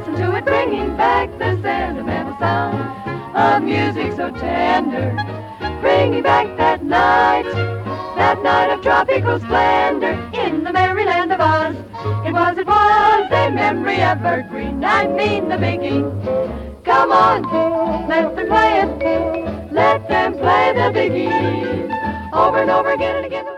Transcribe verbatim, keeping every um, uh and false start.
listen to it, bringing back the sentimental sound of music so tender, bringing back that night, that night of tropical splendor in the merry land of Oz. It was, it was a memory evergreen, I mean the biggie. Come on, let them play it, let them play the biggie over and over again and again.